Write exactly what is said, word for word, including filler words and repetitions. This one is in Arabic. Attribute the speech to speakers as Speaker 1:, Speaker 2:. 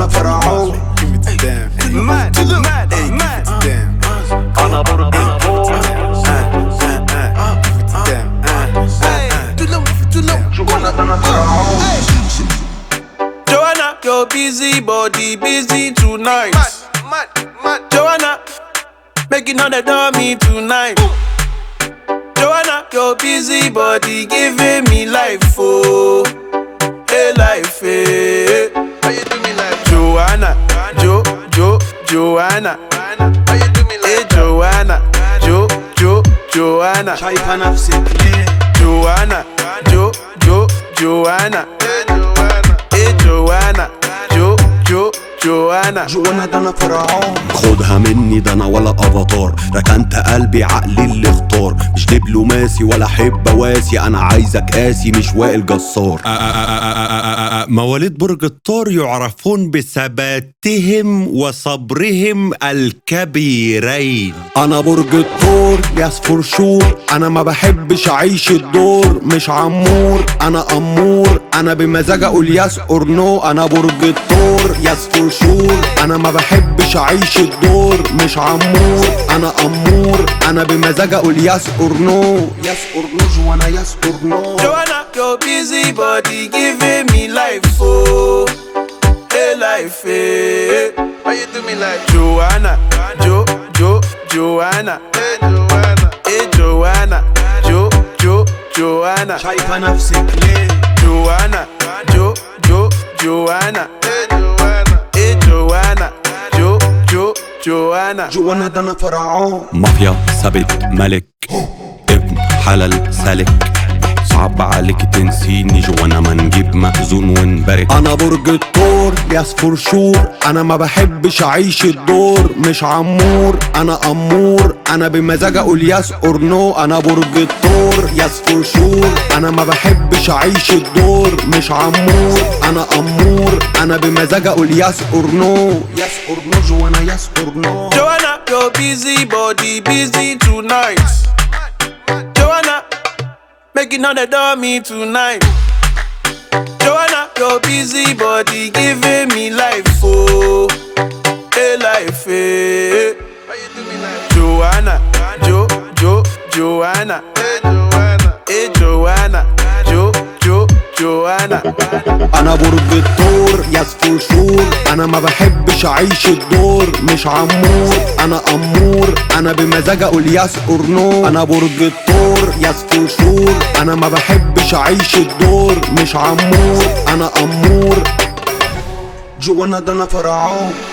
Speaker 1: انا فرعون.
Speaker 2: ماد ماد ماد
Speaker 3: انا برج الثور.
Speaker 1: جوانا ده انا فرعون.
Speaker 2: Joanna, your busy body busy tonight. Mad, mad, mad. Joanna, making all the dummy tonight. Joanna, your busy body giving me life, oh, hey life, hey. How you do me like Joanna, Jo, Jo, Joanna? How you do me like hey Joanna, Jo, Jo, Joanna?
Speaker 1: شايفة نفسك ليه؟
Speaker 2: Joanna, Jo, Jo, Joanna? Hey Joanna, Jo, Jo, Joanna?
Speaker 1: جوانا ده انا فرعون.
Speaker 4: خدها مني ده انا ولا افاتار، ركنت قلبي عقلي اللي اختار، مش دبلوماسي ولا حب واسي، انا عايزك قاسي مش وائل جسار. مواليد برج الثور يعرفون بثباتهم وصبرهم الكبيرين. انا برج الثور يس فور شور، انا ما بحبش اعيش الدور، مش عمور انا امور، انا بمزاج اقول يس اور نو. انا برج الثور يس فور شور، انا ما بحبش اعيش الدور، مش عمور انا امور، انا بمزاج اقول يس اور نو.
Speaker 1: يس اور نو جوانا يس اور نو.
Speaker 2: Joanna, your busy body giving me life, oh, hey life, hey. How you do me like Joanna, Jo, Jo, Joanna? Hey Joanna, hey Joanna, Jo, Jo, Joanna?
Speaker 1: شايفة نفسك ليه؟
Speaker 2: Joanna, Jo, Jo, Joanna? Hey Joanna, hey Joanna, Jo, Jo, Joanna?
Speaker 1: جوانا ده انا فرعون.
Speaker 4: مافيا ثابت ملك، ابن حلال سالك، صعب عليك تنسيني جوانا ما نجيب مخزون ونبارك. انا برج الثور يس فور شور، انا ما بحبش اعيش الدور، مش عمور انا امور، انا بمزاج اقول يس اور نو. انا برج الثور يس فور شور، انا ما بحبش اعيش الدور، مش عمور انا امور، انا بمزاج اقول يس اور نو.
Speaker 1: يس اور نو جوانا يس اور نو.
Speaker 2: Joanna, your busy body busy tonight. Joanna, making all the dummy tonight. Joanna, your busy body giving me life, oh, hey life, hey. How you do me like Joanna, Jo, Jo, Joanna? Hey Joanna, hey Joanna, Jo, Jo, Joanna?
Speaker 4: انا برج الثور يس فور شور، انا ما بحبش اعيش الدور، مش عمور انا امور، انا بمزاج اقول يس اور نو. انا برج الثور يس فور شور، انا ما بحبش اعيش الدور، مش عمور انا امور.
Speaker 1: جوانا ده انا فرعون.